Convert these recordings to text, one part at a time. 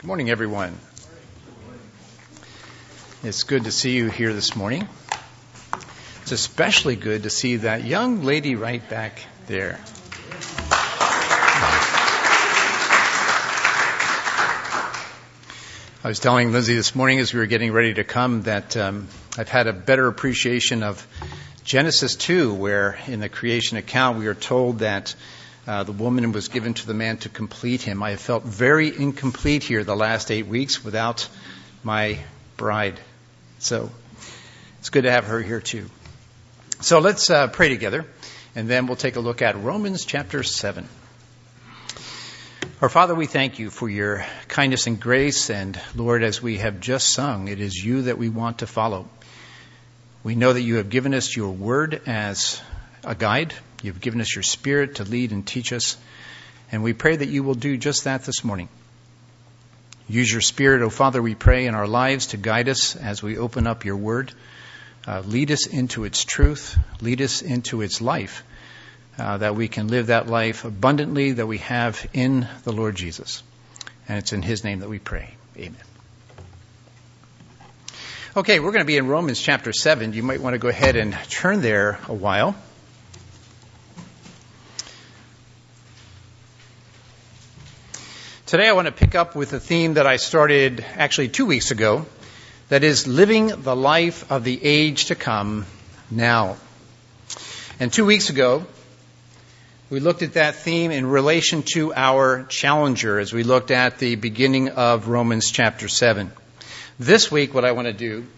Good morning, everyone. It's good to see you here this morning. It's especially good to see that young lady right back there. I was telling Lindsay this morning as we were getting ready to come that I've had a better appreciation of Genesis 2, where in the creation account we are told that the woman was given to the man to complete him. I have felt very incomplete here the last 8 weeks without my bride. So it's good to have her here too. So let's pray together, and then we'll take a look at Romans chapter 7. Our Father, we thank you for your kindness and grace, and Lord, as we have just sung, it is you that we want to follow. We know that you have given us your word as a guide. You've given us your Spirit to lead and teach us, and we pray that you will do just that this morning. Use your Spirit, O Father, we pray, in our lives to guide us as we open up your word. Lead us into its truth. Lead us into its life, that we can live that life abundantly that we have in the Lord Jesus. And it's in his name that we pray. Amen. Okay, we're going to be in Romans chapter 7. You might want to go ahead and turn there a while. Today I want to pick up with a theme that I started actually 2 weeks ago, that is living the life of the age to come now. And 2 weeks ago, we looked at that theme in relation to our challenger as we looked at the beginning of Romans chapter 7. This week, what I want to do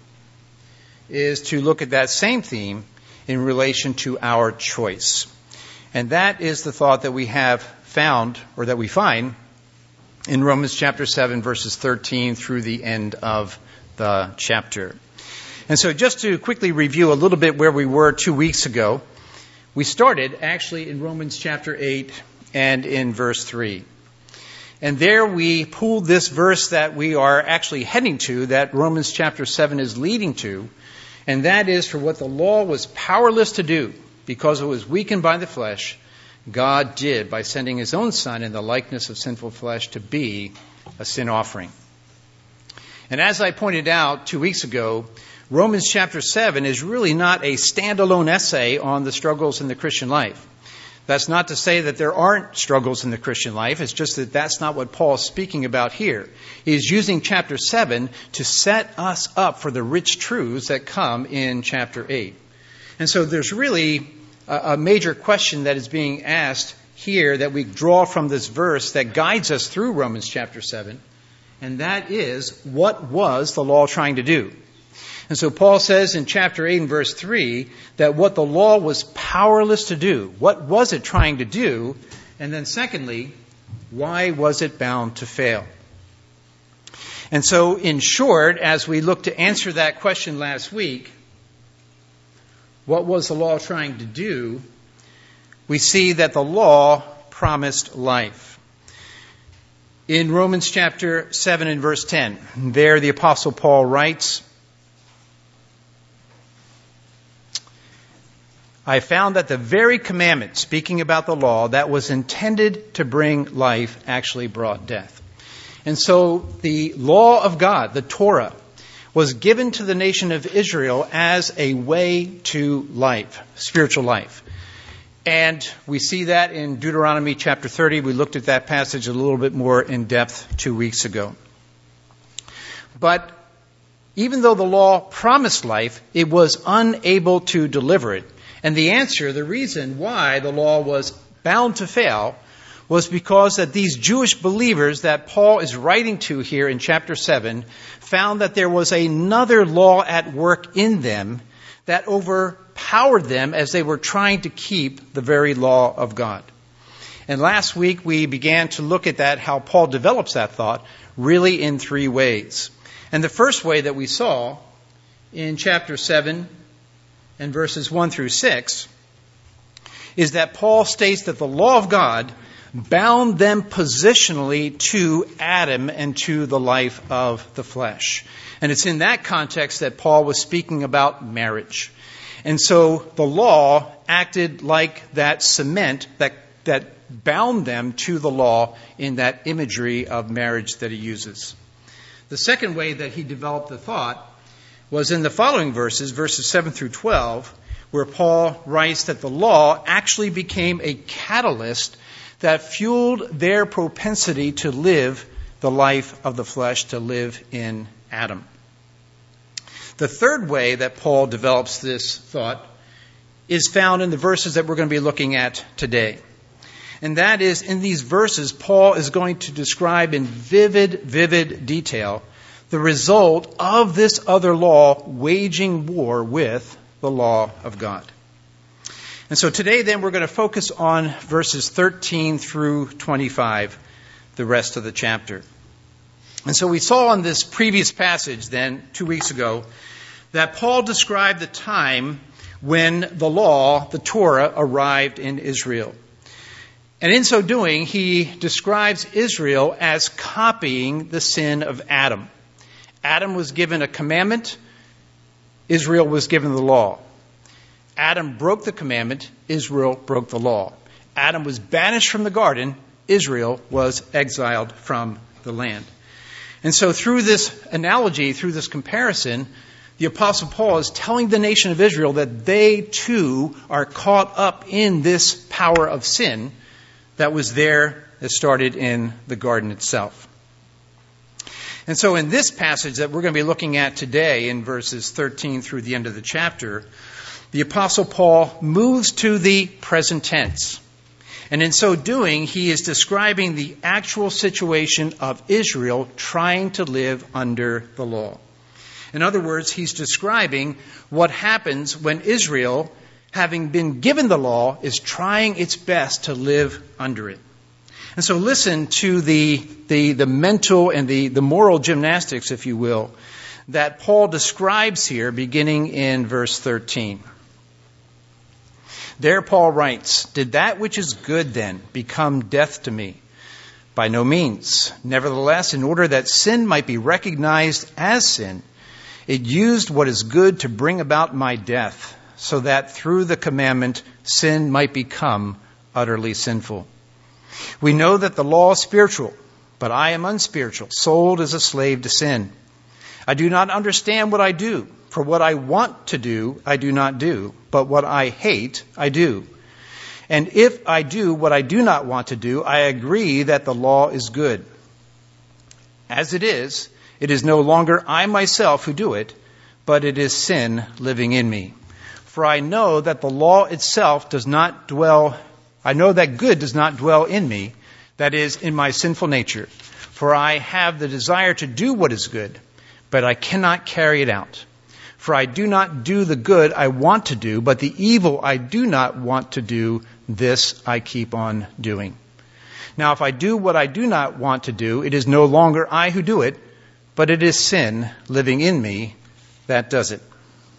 is to look at that same theme in relation to our choice. And that is the thought that we have found, or that we find, in Romans chapter 7, verses 13 through the end of the chapter. And so just to quickly review a little bit where we were 2 weeks ago, we started actually in Romans chapter 8 and in verse 3. And there we pulled this verse that we are actually heading to, that Romans chapter 7 is leading to, and that is, for what the law was powerless to do because it was weakened by the flesh, God did by sending his own Son in the likeness of sinful flesh to be a sin offering. And as I pointed out 2 weeks ago, Romans chapter 7 is really not a standalone essay on the struggles in the Christian life. That's not to say that there aren't struggles in the Christian life. It's just that that's not what Paul is speaking about here. He's using chapter 7 to set us up for the rich truths that come in chapter 8. And so there's really a major question that is being asked here that we draw from this verse that guides us through Romans chapter 7. And that is, what was the law trying to do? And so Paul says in chapter 8 and verse 3 that what the law was powerless to do. What was it trying to do? And then secondly, why was it bound to fail? And so in short, as we look to answer that question last week, what was the law trying to do? We see that the law promised life. In Romans chapter 7 and verse 10, there the Apostle Paul writes, I found that the very commandment, speaking about the law, that was intended to bring life actually brought death. And so the law of God, the Torah, was given to the nation of Israel as a way to life, spiritual life. And we see that in Deuteronomy chapter 30. We looked at that passage a little bit more in depth 2 weeks ago. But even though the law promised life, it was unable to deliver it. And the answer, the reason why the law was bound to fail, was because that these Jewish believers that Paul is writing to here in chapter 7 found that there was another law at work in them that overpowered them as they were trying to keep the very law of God. And last week we began to look at that, how Paul develops that thought, really in 3 ways. And the first way that we saw in chapter 7 and verses 1 through 6 is that Paul states that the law of God bound them positionally to Adam and to the life of the flesh. And it's in that context that Paul was speaking about marriage. And so the law acted like that cement that bound them to the law in that imagery of marriage that he uses. The second way that he developed the thought was in the following verses 7 through 12, where Paul writes that the law actually became a catalyst that fueled their propensity to live the life of the flesh, to live in Adam. The third way that Paul develops this thought is found in the verses that we're going to be looking at today. And that is, in these verses, Paul is going to describe in vivid detail the result of this other law waging war with the law of God. And so today then we're going to focus on verses 13 through 25, the rest of the chapter. And so we saw in this previous passage then, 2 weeks ago, that Paul described the time when the law, the Torah, arrived in Israel. And in so doing, he describes Israel as copying the sin of Adam. Adam was given a commandment. Israel was given the law. Adam broke the commandment. Israel broke the law. Adam was banished from the garden. Israel was exiled from the land. And so through this analogy, through this comparison, the Apostle Paul is telling the nation of Israel that they too are caught up in this power of sin that was there, that started in the garden itself. And so in this passage that we're going to be looking at today, in verses 13 through the end of the chapter, the Apostle Paul moves to the present tense. And in so doing, he is describing the actual situation of Israel trying to live under the law. In other words, he's describing what happens when Israel, having been given the law, is trying its best to live under it. And so listen to the mental and the moral gymnastics, if you will, that Paul describes here beginning in verse 13. There Paul writes, "Did that which is good then become death to me? By no means. Nevertheless, in order that sin might be recognized as sin, it used what is good to bring about my death, so that through the commandment sin might become utterly sinful. We know that the law is spiritual, but I am unspiritual, sold as a slave to sin. I do not understand what I do, for what I want to do, I do not do, but what I hate, I do. And if I do what I do not want to do, I agree that the law is good. As it is no longer I myself who do it, but it is sin living in me. For I know that the law itself I know that good does not dwell in me, that is, in my sinful nature. For I have the desire to do what is good, but I cannot carry it out. For I do not do the good I want to do, but the evil I do not want to do, this I keep on doing. Now if I do what I do not want to do, it is no longer I who do it, but it is sin living in me that does it."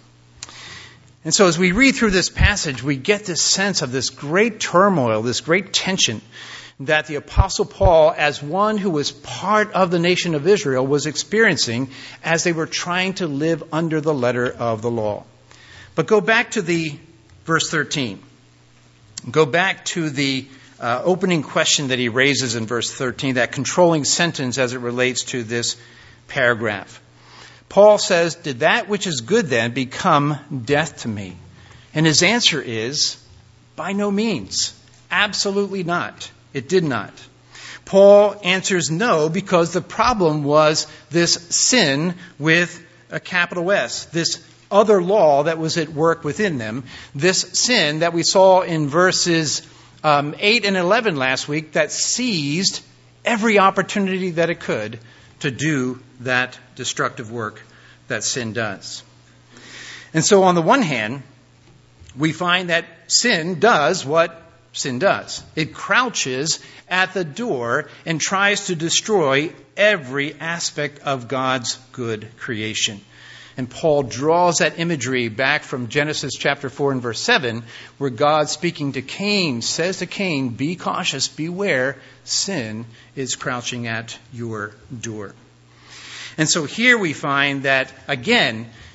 And so as we read through this passage, we get this sense of this great turmoil, this great tension that the Apostle Paul, as one who was part of the nation of Israel, was experiencing as they were trying to live under the letter of the law. But go back to the verse 13. Go back to the opening question that he raises in verse 13, that controlling sentence as it relates to this paragraph. Paul says, "Did that which is good then become death to me?" And his answer is, by no means. Absolutely not. It did not. Paul answers no, because the problem was this sin with a capital S, this other law that was at work within them, this sin that we saw in verses 8 and 11 last week that seized every opportunity that it could to do that destructive work that sin does. And so on the one hand, we find that sin does what sin does. It crouches at the door and tries to destroy every aspect of God's good creation. And Paul draws that imagery back from Genesis chapter 4 and verse 7, where God, speaking to Cain, says to Cain, "Be cautious, beware, sin is crouching at your door." And so here we find that, again,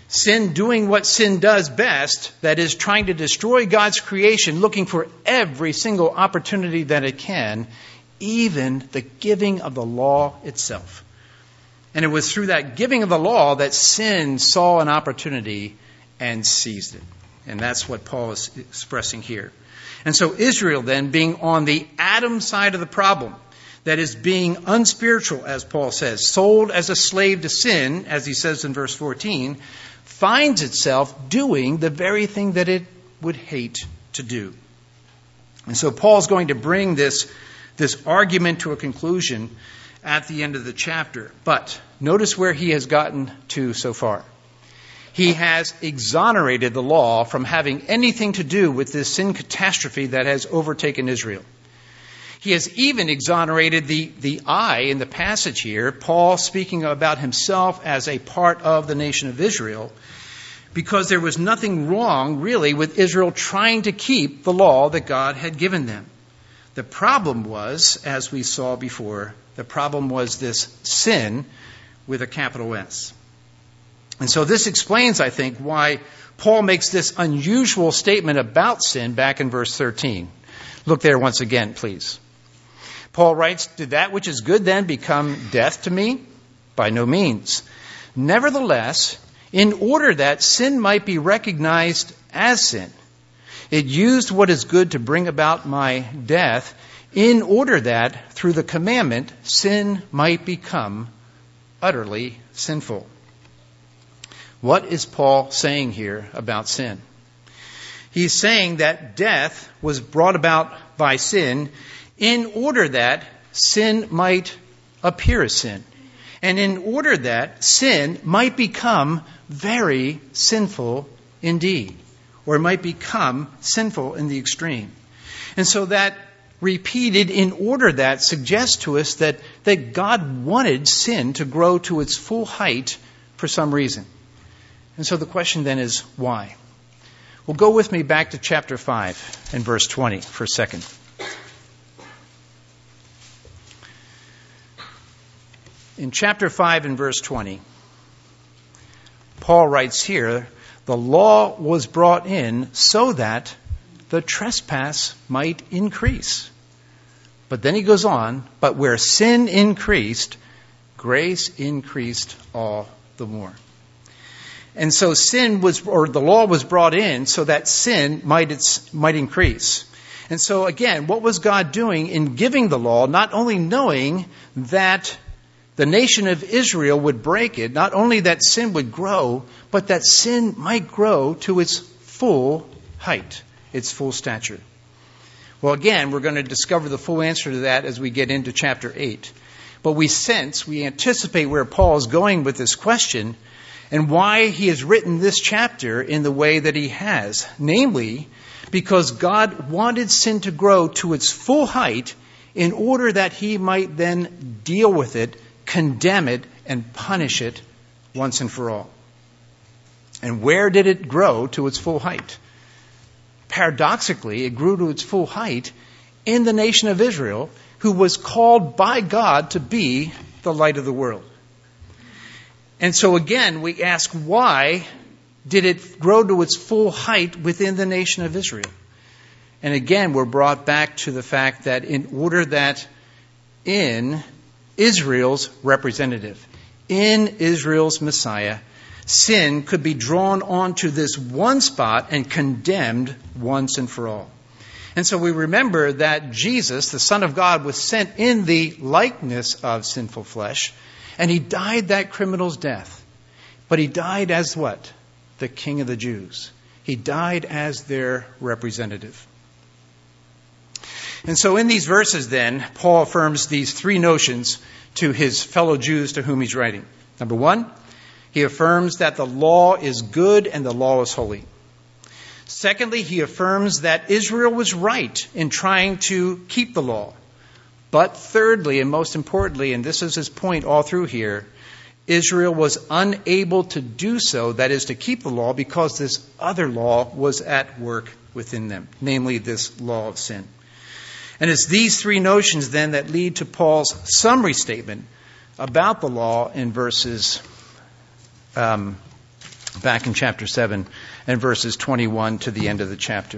Sin doing what sin does best, that is, trying to destroy God's creation, looking for every single opportunity that it can, even the giving of the law itself. And it was through that giving of the law that sin saw an opportunity and seized it. And that's what Paul is expressing here. And so Israel then, being on the Adam side of the problem, that is being unspiritual, as Paul says, sold as a slave to sin, as he says in verse 14, finds itself doing the very thing that it would hate to do. And so Paul's going to bring this argument to a conclusion at the end of the chapter. But notice where he has gotten to so far. He has exonerated the law from having anything to do with this sin catastrophe that has overtaken Israel. He has even exonerated the I in the passage here, Paul speaking about himself as a part of the nation of Israel, because there was nothing wrong, really, with Israel trying to keep the law that God had given them. The problem was, as we saw before, the problem was this sin with a capital S. And so this explains, I think, why Paul makes this unusual statement about sin back in verse 13. Look there once again, please. Paul writes, "Did that which is good then become death to me? By no means. Nevertheless, in order that sin might be recognized as sin, it used what is good to bring about my death, in order that through the commandment sin might become utterly sinful." What is Paul saying here about sin? He's saying that death was brought about by sin in order that sin might appear as sin, and in order that sin might become very sinful indeed, or it might become sinful in the extreme. And so that repeated "in order that" suggests to us that God wanted sin to grow to its full height for some reason. And so the question then is, why? Well, go with me back to chapter 5 and verse 20 for a second. In chapter 5 and verse 20, Paul writes here, "The law was brought in so that the trespass might increase." But then he goes on, "But where sin increased, grace increased all the more." And so the law was brought in so that sin might increase. And so again, what was God doing in giving the law? Not only knowing that the nation of Israel would break it, not only that sin would grow, but that sin might grow to its full height, its full stature. Well, again, we're going to discover the full answer to that as we get into chapter 8. But we anticipate where Paul is going with this question and why he has written this chapter in the way that he has. Namely, because God wanted sin to grow to its full height in order that he might then deal with it, condemn it, and punish it once and for all. And where did it grow to its full height? Paradoxically, it grew to its full height in the nation of Israel, who was called by God to be the light of the world. And so again, we ask, why did it grow to its full height within the nation of Israel? And again, we're brought back to the fact that in order that in Israel's representative, in Israel's Messiah, sin could be drawn onto this one spot and condemned once and for all. And so we remember that Jesus, the Son of God, was sent in the likeness of sinful flesh, and he died that criminal's death. But he died as what? The King of the Jews. He died as their representative. And so in these verses then, Paul affirms these three notions to his fellow Jews to whom he's writing. Number one, he affirms that the law is good and the law is holy. Secondly, he affirms that Israel was right in trying to keep the law. But thirdly, and most importantly, and this is his point all through here, Israel was unable to do so, that is, to keep the law, because this other law was at work within them, namely this law of sin. And it's these three notions then that lead to Paul's summary statement about the law in verses back in chapter 7 and verses 21 to the end of the chapter.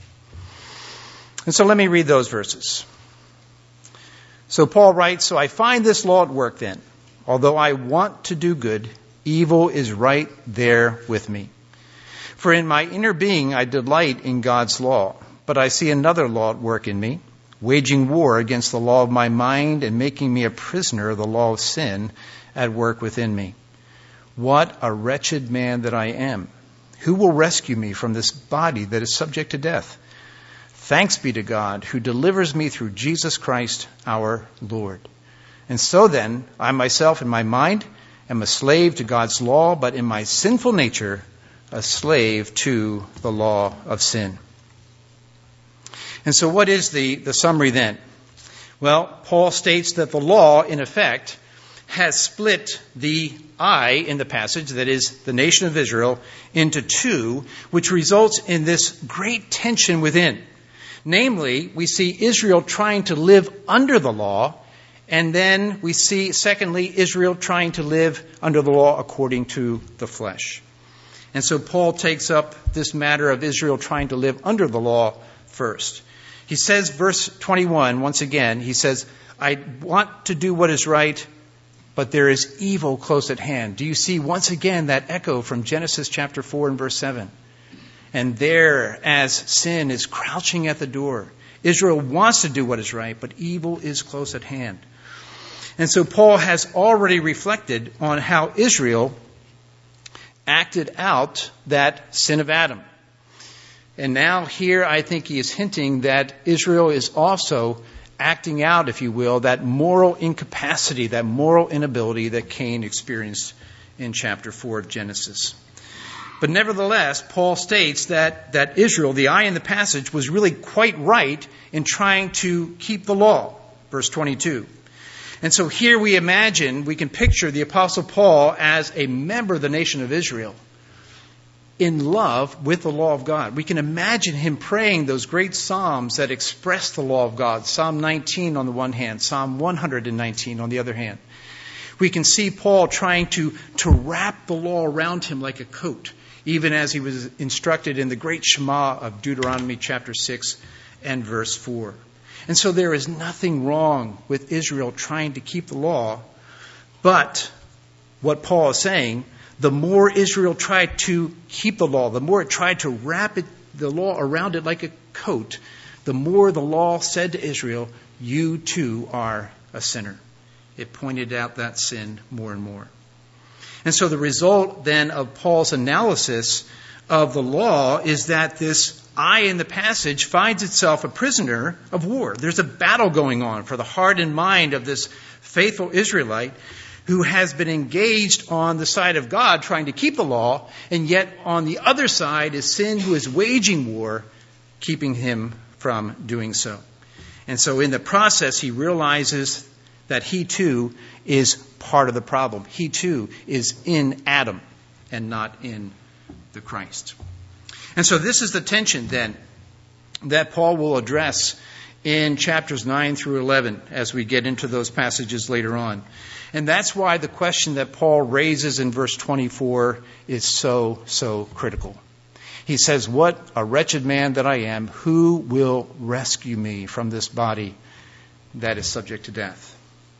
And so let me read those verses. So Paul writes, "So I find this law at work then. Although I want to do good, evil is right there with me. For in my inner being I delight in God's law, but I see another law at work in me, waging war against the law of my mind and making me a prisoner of the law of sin at work within me. What a wretched man that I am! Who will rescue me from this body that is subject to death? Thanks be to God who delivers me through Jesus Christ our Lord. And so then, I myself in my mind am a slave to God's law, but in my sinful nature, a slave to the law of sin." And so what is the summary then? Well, Paul states that the law, in effect, has split the I in the passage, that is, the nation of Israel, into two, which results in this great tension within. Namely, we see Israel trying to live under the law, and then we see, secondly, Israel trying to live under the law according to the flesh. And so Paul takes up this matter of Israel trying to live under the law first. He says, verse 21, once again, he says, "I want to do what is right, but there is evil close at hand." Do you see once again that echo from Genesis chapter 4 and verse 7? And there, as sin is crouching at the door, Israel wants to do what is right, but evil is close at hand. And so Paul has already reflected on how Israel acted out that sin of Adam. And now here I think he is hinting that Israel is also acting out, if you will, that moral incapacity, that moral inability that Cain experienced in chapter 4 of Genesis. But nevertheless, Paul states that Israel, the I in the passage, was really quite right in trying to keep the law. Verse 22. And so here we can picture the Apostle Paul as a member of the nation of Israel in love with the law of God. We can imagine him praying those great psalms that express the law of God. Psalm 19 on the one hand, Psalm 119 on the other hand. We can see Paul trying to wrap the law around him like a coat, even as he was instructed in the great Shema of Deuteronomy chapter 6 and verse 4. And so there is nothing wrong with Israel trying to keep the law, but what Paul is saying, the more Israel tried to keep the law, the more it tried to wrap the law around it like a coat, the more the law said to Israel, "You too are a sinner." It pointed out that sin more and more. And so the result then of Paul's analysis of the law is that this I in the passage finds itself a prisoner of war. There's a battle going on for the heart and mind of this faithful Israelite who has been engaged on the side of God trying to keep the law, and yet on the other side is sin who is waging war, keeping him from doing so. And so in the process, he realizes that he too is part of the problem. He too is in Adam and not in the Christ. And so this is the tension then that Paul will address in chapters 9 through 11 as we get into those passages later on. And that's why the question that Paul raises in verse 24 is so critical. He says, "What a wretched man that I am, who will rescue me from this body that is subject to death?"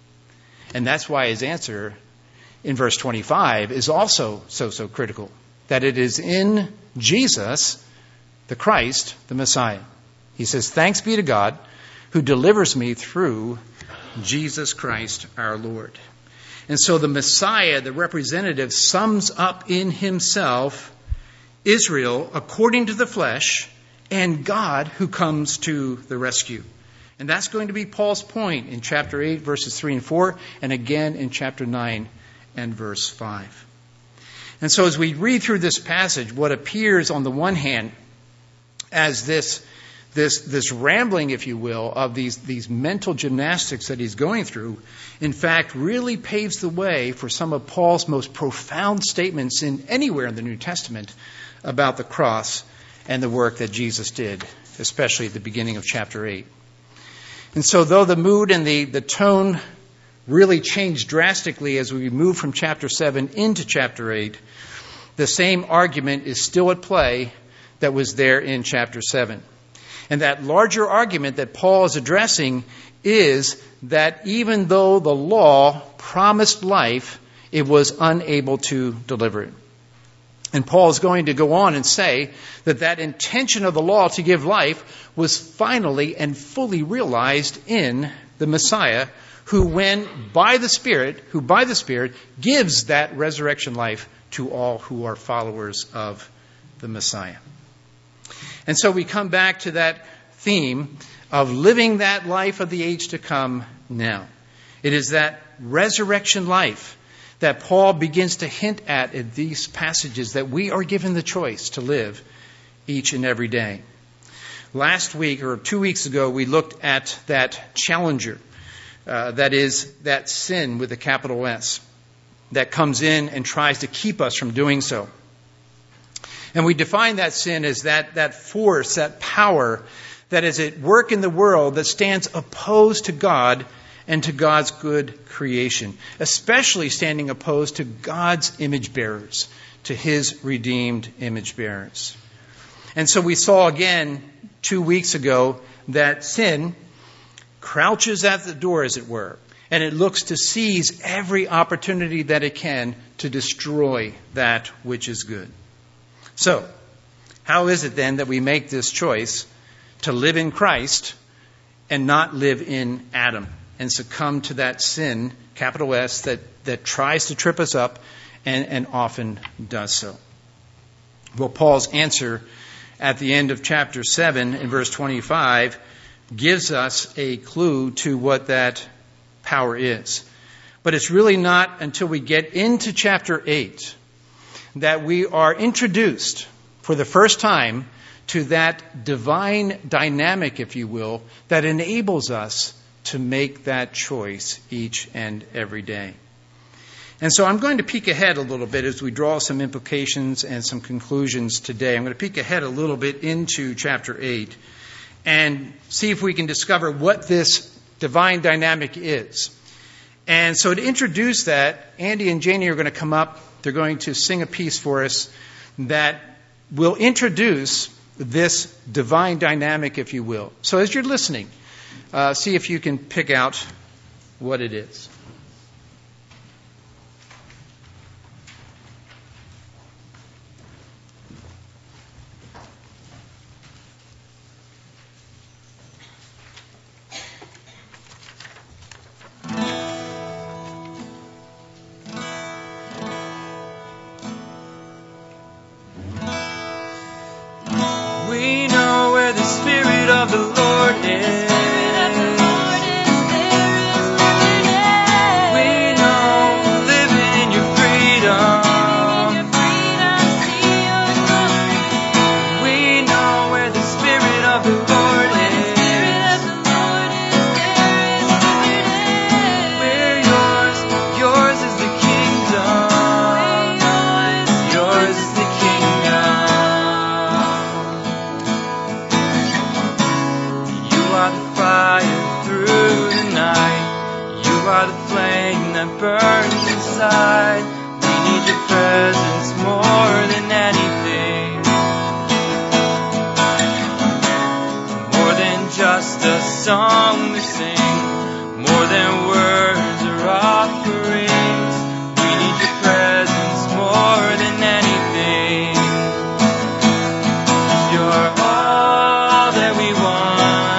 And that's why his answer in verse 25 is also so critical. That it is in Jesus, the Christ, the Messiah. He says, "Thanks be to God who delivers me through Jesus Christ our Lord." And so the Messiah, the representative, sums up in himself Israel according to the flesh and God who comes to the rescue. And that's going to be Paul's point in chapter 8, verses 3 and 4, and again in chapter 9 and verse 5. And so as we read through this passage, what appears on the one hand as this rambling, if you will, of these mental gymnastics that he's going through, in fact, really paves the way for some of Paul's most profound statements in anywhere in the New Testament about the cross and the work that Jesus did, especially at the beginning of chapter 8. And so though the mood and the tone really changed drastically as we move from chapter 7 into chapter 8, the same argument is still at play that was there in chapter 7. And that larger argument that Paul is addressing is that even though the law promised life, it was unable to deliver it. And Paul is going to go on and say that that intention of the law to give life was finally and fully realized in the Messiah, who by the Spirit gives that resurrection life to all who are followers of the Messiah. And so we come back to that theme of living that life of the age to come now. It is that resurrection life that Paul begins to hint at in these passages that we are given the choice to live each and every day. Last week, or 2 weeks ago, we looked at that challenger, that is that sin with a capital S, that comes in and tries to keep us from doing so. And we define that sin as that force, that power that is at work in the world that stands opposed to God and to God's good creation, especially standing opposed to God's image bearers, to His redeemed image bearers. And so we saw again 2 weeks ago that sin crouches at the door, as it were, and it looks to seize every opportunity that it can to destroy that which is good. So, how is it then that we make this choice to live in Christ and not live in Adam and succumb to that sin, capital S, that tries to trip us up and often does so? Well, Paul's answer at the end of chapter 7 in verse 25 gives us a clue to what that power is. But it's really not until we get into chapter 8 that we are introduced for the first time to that divine dynamic, if you will, that enables us to make that choice each and every day. And so I'm going to peek ahead a little bit as we draw some implications and some conclusions today. I'm going to peek ahead a little bit into chapter 8 and see if we can discover what this divine dynamic is. And so to introduce that, Andy and Janie are going to come up. They're going to sing a piece for us that will introduce this divine dynamic, if you will. So as you're listening, see if you can pick out what it is. Of the Lord is. We know living in your freedom. We know where the Spirit of the Lord is. We're yours. Yours is the kingdom. Yours is the kingdom. Fire through the night. You are the flame that burns inside. We need your presence more than anything. More than just a song we sing. More than words or offerings. We need your presence more than anything. You're all that we want.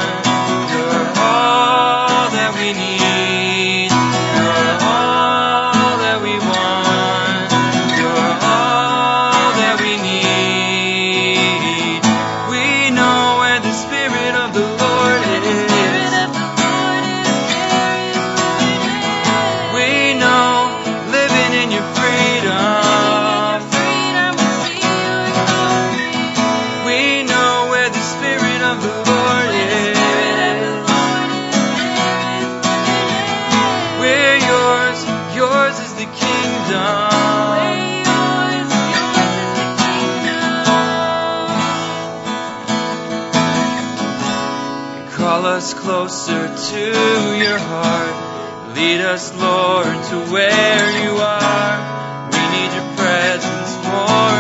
Closer to your heart. Lead us, Lord, to where you are. We need your presence more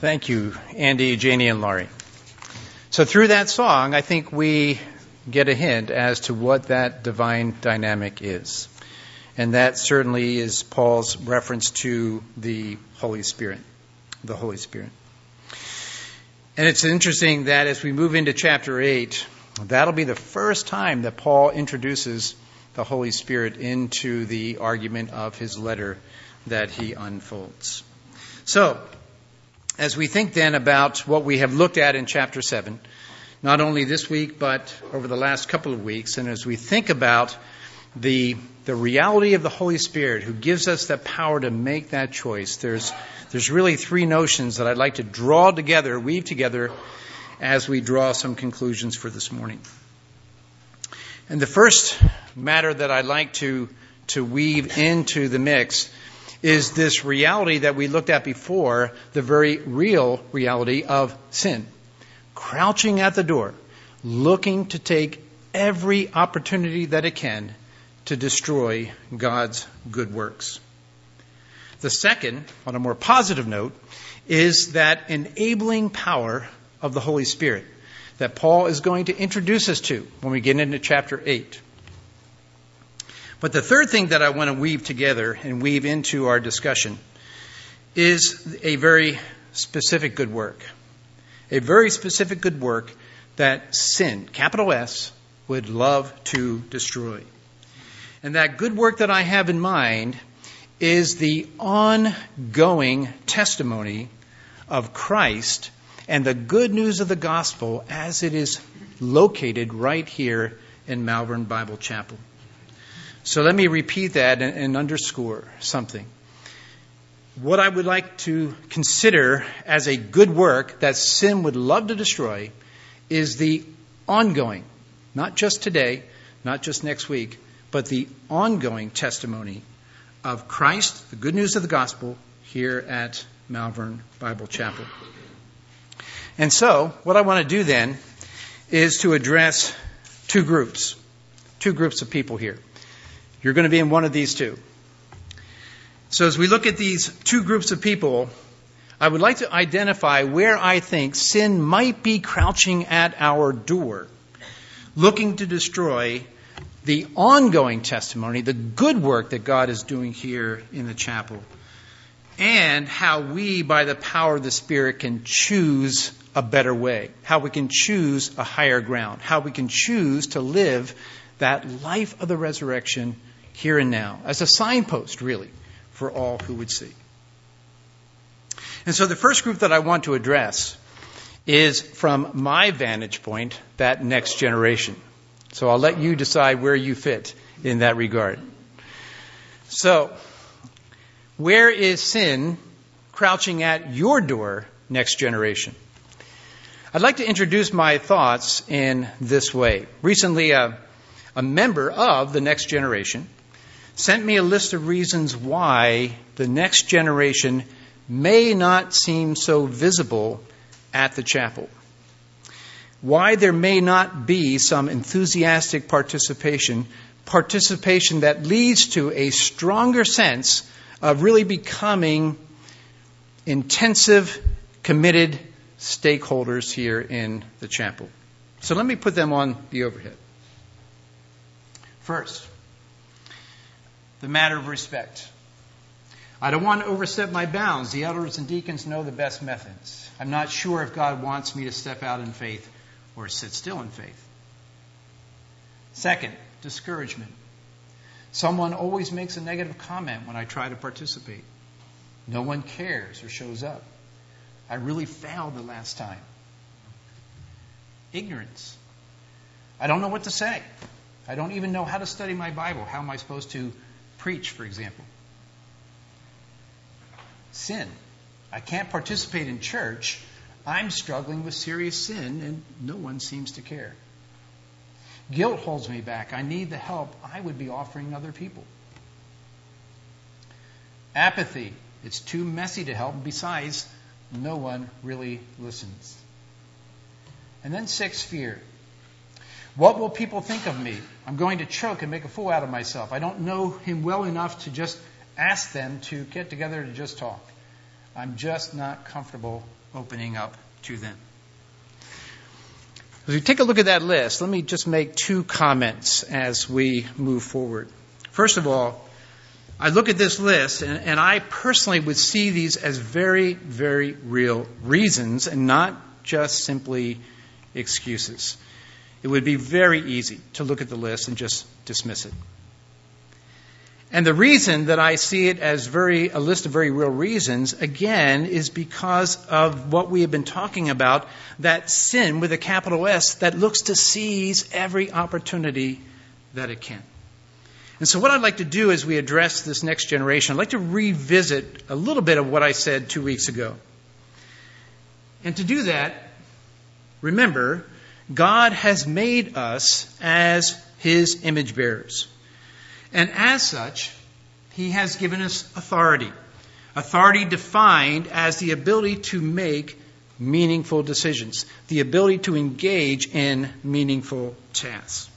Thank you, Andy, Janie, and Laurie. So through that song, I think we get a hint as to what that divine dynamic is. And that certainly is Paul's reference to the Holy Spirit. The Holy Spirit. And it's interesting that as we move into chapter 8, that'll be the first time that Paul introduces the Holy Spirit into the argument of his letter that he unfolds. So, as we think then about what we have looked at in chapter 7, not only this week but over the last couple of weeks, and as we think about the reality of the Holy Spirit who gives us the power to make that choice, there's really three notions that I'd like to draw together, weave together, as we draw some conclusions for this morning. And the first matter that I'd like to weave into the mix is this reality that we looked at before, the very real reality of sin. Crouching at the door, looking to take every opportunity that it can to destroy God's good works. The second, on a more positive note, is that enabling power of the Holy Spirit that Paul is going to introduce us to when we get into chapter 8. But the third thing that I want to weave together and weave into our discussion is a very specific good work. A very specific good work that sin, capital S, would love to destroy. And that good work that I have in mind is the ongoing testimony of Christ and the good news of the gospel as it is located right here in Malvern Bible Chapel. So let me repeat that and underscore something. What I would like to consider as a good work that sin would love to destroy is the ongoing, not just today, not just next week, but the ongoing testimony of Christ, the good news of the gospel, here at Malvern Bible Chapel. And so, what I want to do then is to address two groups of people here. You're going to be in one of these two. So as we look at these two groups of people, I would like to identify where I think sin might be crouching at our door, looking to destroy the ongoing testimony, the good work that God is doing here in the chapel, and how we, by the power of the Spirit, can choose a better way, how we can choose a higher ground, how we can choose to live that life of the resurrection here and now, as a signpost, really, for all who would see. And so the first group that I want to address is, from my vantage point, that next generation. So I'll let you decide where you fit in that regard. So, where is sin crouching at your door, next generation? I'd like to introduce my thoughts in this way. Recently, a member of the next generation sent me a list of reasons why the next generation may not seem so visible at the chapel. Why there may not be some enthusiastic participation that leads to a stronger sense of really becoming intensive, committed stakeholders here in the chapel. So let me put them on the overhead. First, the matter of respect. I don't want to overstep my bounds. The elders and deacons know the best methods. I'm not sure if God wants me to step out in faith or sit still in faith. Second, discouragement. Someone always makes a negative comment when I try to participate. No one cares or shows up. I really failed the last time. Ignorance. I don't know what to say. I don't even know how to study my Bible. How am I supposed to preach, for example? Sin. I can't participate in church. I'm struggling with serious sin, and no one seems to care. Guilt holds me back. I need the help I would be offering other people. Apathy. It's too messy to help. Besides, no one really listens. And then 6, fear. What will people think of me? I'm going to choke and make a fool out of myself. I don't know him well enough to just ask them to get together to just talk. I'm just not comfortable opening up to them. As we take a look at that list, let me just make two comments as we move forward. First of all, I look at this list, and I personally would see these as very, very real reasons and not just simply excuses. It would be very easy to look at the list and just dismiss it. And the reason that I see it as a list of very real reasons, again, is because of what we have been talking about, that sin with a capital S that looks to seize every opportunity that it can. And so what I'd like to do as we address this next generation, I'd like to revisit a little bit of what I said 2 weeks ago. And to do that, remember, God has made us as His image bearers. And as such, He has given us authority. Authority defined as the ability to make meaningful decisions, the ability to engage in meaningful tasks.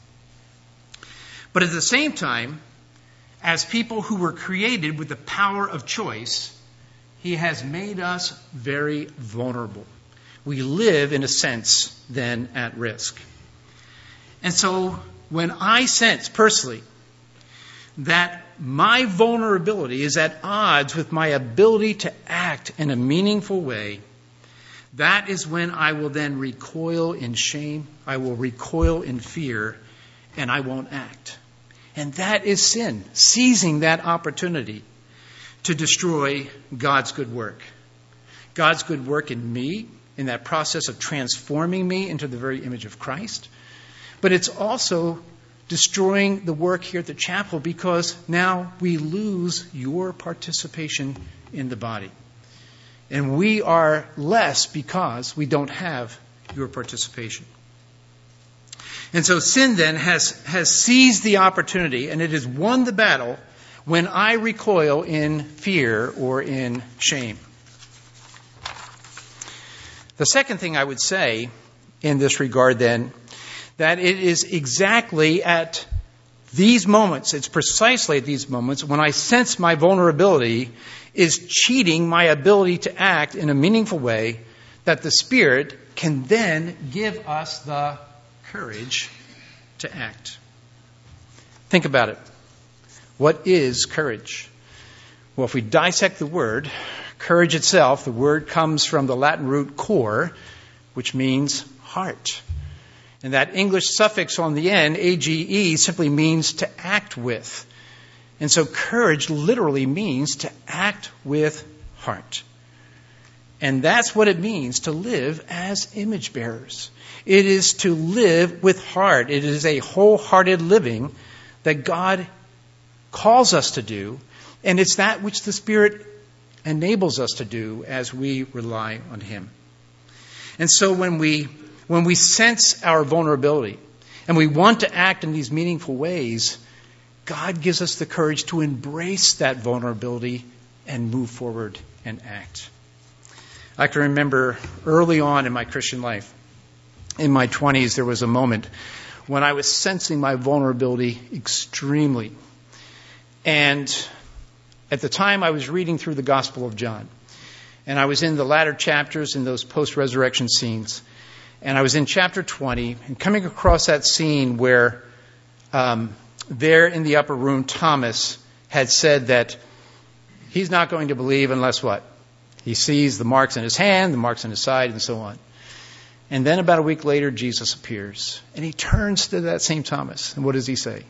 But at the same time, as people who were created with the power of choice, He has made us very vulnerable. We live, in a sense, then at risk. And so when I sense personally that my vulnerability is at odds with my ability to act in a meaningful way, that is when I will then recoil in shame, I will recoil in fear, and I won't act. And that is sin, seizing that opportunity to destroy God's good work. God's good work in me, in that process of transforming me into the very image of Christ. But it's also destroying the work here at the chapel, because now we lose your participation in the body. And we are less because we don't have your participation. And so sin then has seized the opportunity, and it has won the battle when I recoil in fear or in shame. The second thing I would say in this regard then, that it is exactly at these moments, it's precisely at these moments when I sense my vulnerability is cheating my ability to act in a meaningful way, that the Spirit can then give us the courage to act. Think about it. What is courage? Well, if we dissect the word, courage itself, the word comes from the Latin root cor, which means heart. And that English suffix on the end, age, simply means to act with. And so courage literally means to act with heart. And that's what it means to live as image bearers. It is to live with heart. It is a wholehearted living that God calls us to do. And it's that which the Spirit enables us to do as we rely on Him. And so when we sense our vulnerability and we want to act in these meaningful ways, God gives us the courage to embrace that vulnerability and move forward and act. I can remember early on in my Christian life, in my 20s, there was a moment when I was sensing my vulnerability extremely. And at the time, I was reading through the Gospel of John. And I was in the latter chapters in those post-resurrection scenes. And I was in chapter 20 and coming across that scene where there in the upper room, Thomas had said that he's not going to believe unless what? He sees the marks in his hand, the marks in his side, and so on. And then about a week later, Jesus appears. And He turns to that same Thomas. And what does He say?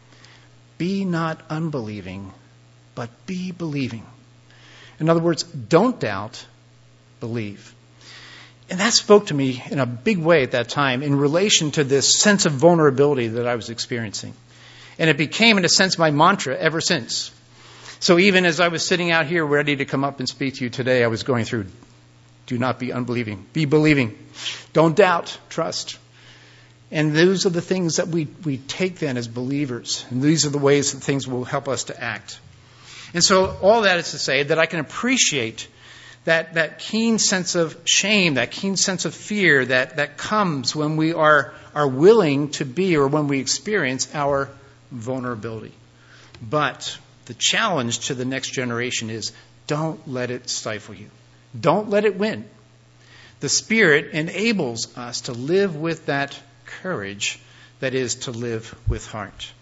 Be not unbelieving, but be believing. In other words, don't doubt, believe. And that spoke to me in a big way at that time in relation to this sense of vulnerability that I was experiencing. And it became, in a sense, my mantra ever since. So even as I was sitting out here ready to come up and speak to you today, I was going through, do not be unbelieving, be believing. Don't doubt, trust. And those are the things that we take then as believers. And these are the ways that things will help us to act. And so all that is to say that I can appreciate that keen sense of shame, that keen sense of fear that comes when we are willing to be, or when we experience our vulnerability. But the challenge to the next generation is don't let it stifle you. Don't let it win. the Spirit enables us to live with that courage, that is, to live with heart.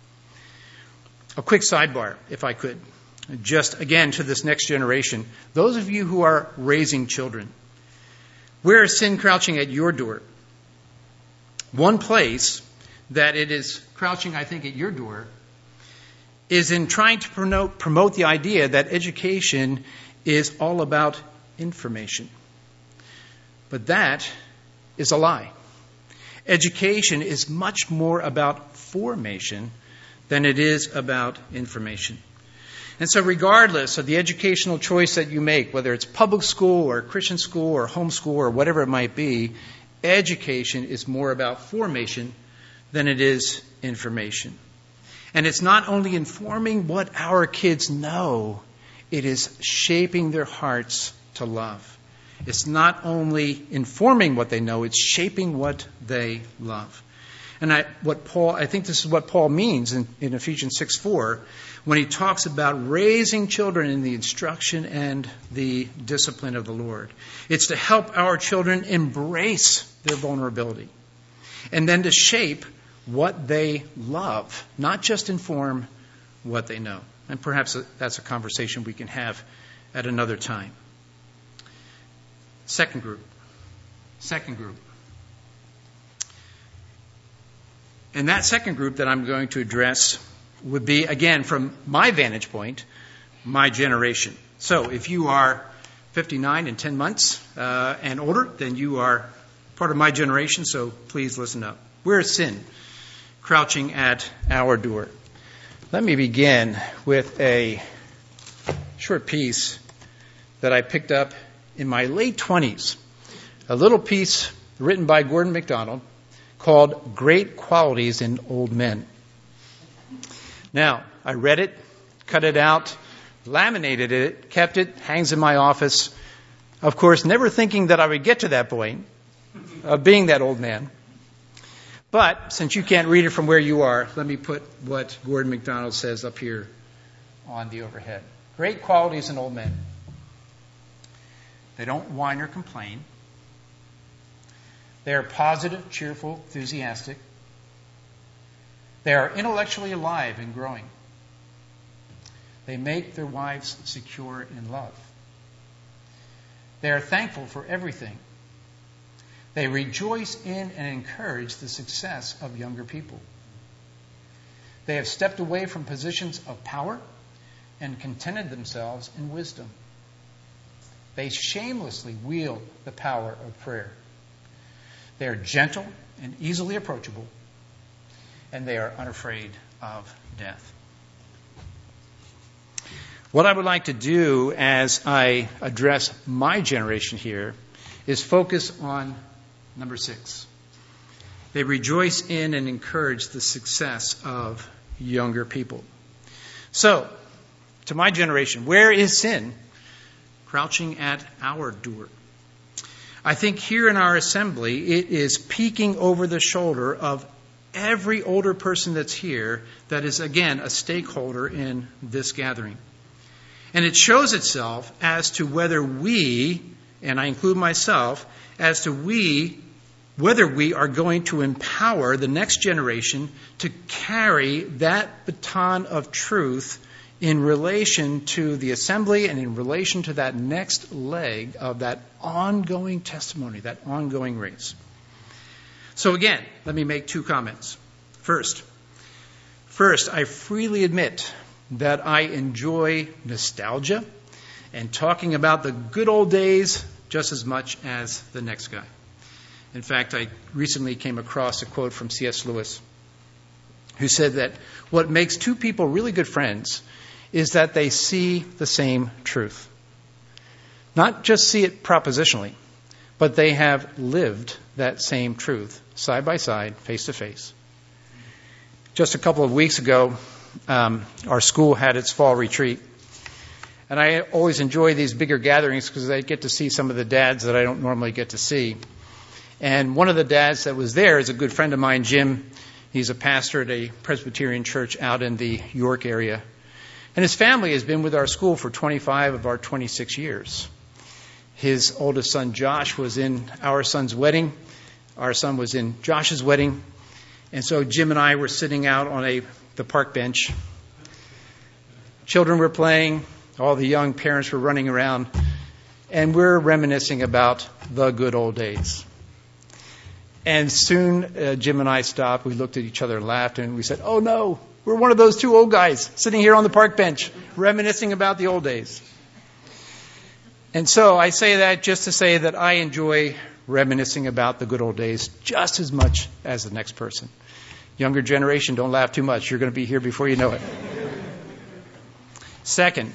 A quick sidebar, if I could. Just again to this next generation. Those of you who are raising children, where is sin crouching at your door? One place that it is crouching, I think, at your door is in trying to promote the idea that education is all about information. But that is a lie. Education is much more about formation than it is about information. And so regardless of the educational choice that you make, whether it's public school or Christian school or homeschool or whatever it might be, education is more about formation than it is information. And it's not only informing what our kids know, it is shaping their hearts to love. It's not only informing what they know, it's shaping what they love. And I think this is what Paul means in Ephesians 6:4 when he talks about raising children in the instruction and the discipline of the Lord. It's to help our children embrace their vulnerability and then to shape what they love, not just inform what they know. And perhaps that's a conversation we can have at another time. Second group. And that second group that I'm going to address would be, again, from my vantage point, my generation. So if you are 59 and 10 months and older, then you are part of my generation, so please listen up. Where is sin crouching at our door? Let me begin with a short piece that I picked up in my late 20s. A little piece written by Gordon MacDonald called Great Qualities in Old Men. Now, I read it, cut it out, laminated it, kept it, hangs in my office. Of course, never thinking that I would get to that point of being that old man. But since you can't read it from where you are, let me put what Gordon MacDonald says up here on the overhead. Great qualities in old men. They don't whine or complain. They are positive, cheerful, enthusiastic. They are intellectually alive and growing. They make their wives secure in love. They are thankful for everything. They rejoice in and encourage the success of younger people. They have stepped away from positions of power and contented themselves in wisdom. They shamelessly wield the power of prayer. They are gentle and easily approachable, and they are unafraid of death. What I would like to do as I address my generation here is focus on number 6. They rejoice in and encourage the success of younger people. So, to my generation, where is sin crouching at our door? I think here in our assembly, it is peeking over the shoulder of every older person that's here that is, again, a stakeholder in this gathering. And it shows itself as to whether we, and I include myself, as to whether we are going to empower the next generation to carry that baton of truth in relation to the assembly and in relation to that next leg of that ongoing testimony, that ongoing race. So again, let me make 2 comments. First, I freely admit that I enjoy nostalgia and talking about the good old days just as much as the next guy. In fact, I recently came across a quote from C.S. Lewis, who said that what makes 2 people really good friends is that they see the same truth. Not just see it propositionally, but they have lived that same truth side by side, face to face. Just a couple of weeks ago, our school had its fall retreat. And I always enjoy these bigger gatherings because I get to see some of the dads that I don't normally get to see. And one of the dads that was there is a good friend of mine, Jim. He's a pastor at a Presbyterian church out in the York area. And his family has been with our school for 25 of our 26 years. His oldest son, Josh, was in our son's wedding. Our son was in Josh's wedding. And so Jim and I were sitting out on the park bench. Children were playing. All the young parents were running around. And we're reminiscing about the good old days. And soon Jim and I stopped. We looked at each other and laughed. And we said, oh, no, we're one of those two old guys sitting here on the park bench reminiscing about the old days. And so I say that just to say that I enjoy reminiscing about the good old days just as much as the next person. Younger generation, don't laugh too much. You're going to be here before you know it. Second,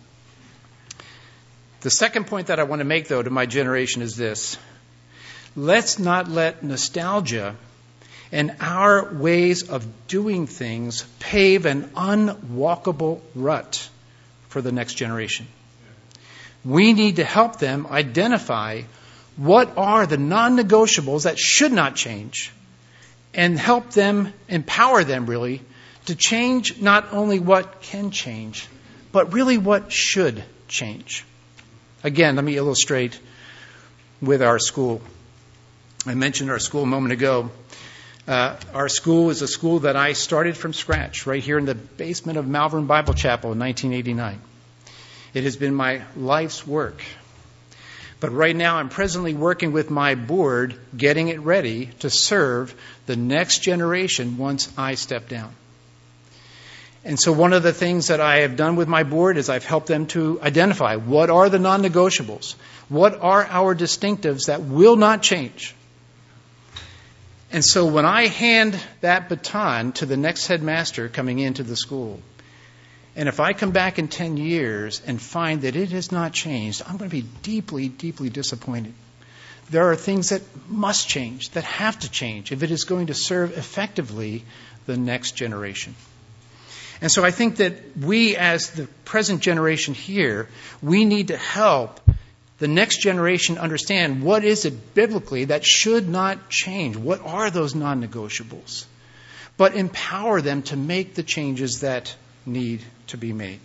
the second point that I want to make, though, to my generation is this. Let's not let nostalgia and our ways of doing things pave an unwalkable rut for the next generation. We need to help them identify what are the non-negotiables that should not change and help them, empower them really, to change not only what can change, but really what should change. Again, let me illustrate with our school. I mentioned our school a moment ago. Our school is a school that I started from scratch right here in the basement of Malvern Bible Chapel in 1989. It has been my life's work. But right now I'm presently working with my board, getting it ready to serve the next generation once I step down. And so one of the things that I have done with my board is I've helped them to identify what are the non-negotiables, what are our distinctives that will not change. And so when I hand that baton to the next headmaster coming into the school, and if I come back in 10 years and find that it has not changed, I'm going to be deeply, deeply disappointed. There are things that must change, that have to change, if it is going to serve effectively the next generation. And so I think that we, as the present generation here, we need to help the next generation understand what is it biblically that should not change. What are those non-negotiables? But empower them to make the changes that need to be made.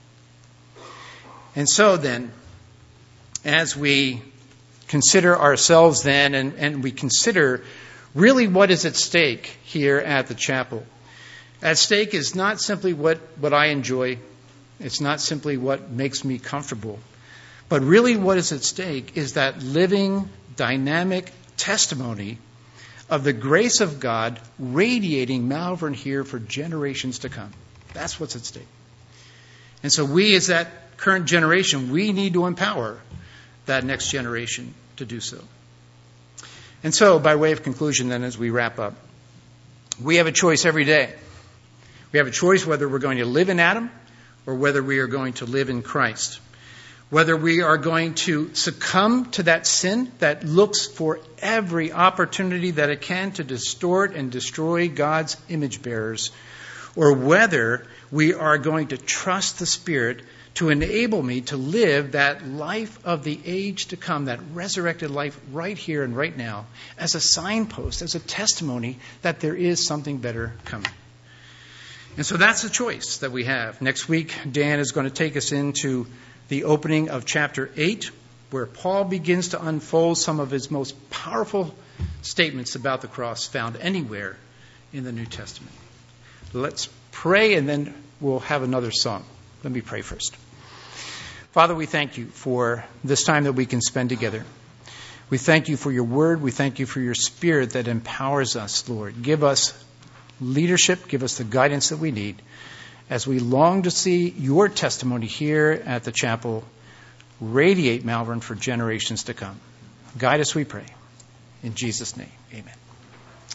And so then, as we consider ourselves then, and we consider really what is at stake here at the chapel. At stake is not simply what I enjoy. It's not simply what makes me comfortable. But really what is at stake is that living, dynamic testimony of the grace of God radiating Malvern here for generations to come. That's what's at stake. And so we, as that current generation, we need to empower that next generation to do so. And so, by way of conclusion then, as we wrap up, we have a choice every day. We have a choice whether we're going to live in Adam or whether we are going to live in Christ. Whether we are going to succumb to that sin that looks for every opportunity that it can to distort and destroy God's image bearers, or whether we are going to trust the Spirit to enable me to live that life of the age to come, that resurrected life right here and right now, as a signpost, as a testimony that there is something better coming. And so that's the choice that we have. Next week, Dan is going to take us into the opening of chapter 8, where Paul begins to unfold some of his most powerful statements about the cross found anywhere in the New Testament. Let's pray, and then we'll have another song. Let me pray first. Father, we thank you for this time that we can spend together. We thank you for your word. We thank you for your Spirit that empowers us, Lord. Give us leadership. Give us the guidance that we need as we long to see your testimony here at the chapel radiate Malvern for generations to come. Guide us, we pray. In Jesus' name, amen.